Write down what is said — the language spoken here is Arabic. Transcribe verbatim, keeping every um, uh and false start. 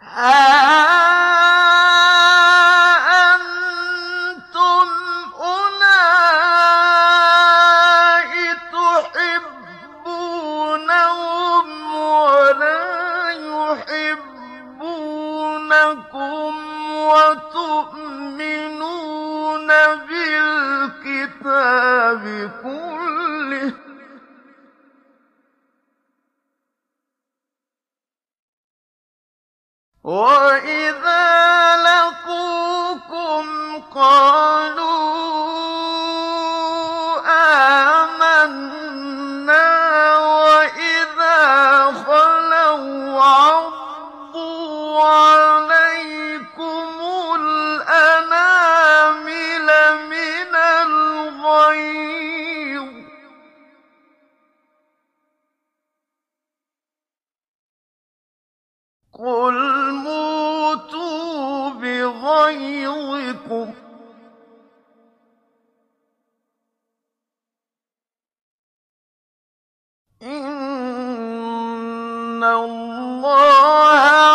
ها أنتم أولئك تحبونهم ولا يحبونكم وتؤمنون بالكتاب كله وَإِذَا لَقُوكُمْ قَالُوا آمَنَّا وَإِذَا خَلَوْا عَضُّوا عَلَيْكُمُ الْأَنَامِلَ مِنَ الْغَيْظِ ۚ قُلْ مُوتُوا بِغَيْظِكُمْ ۗ إِنَّ اللَّهَ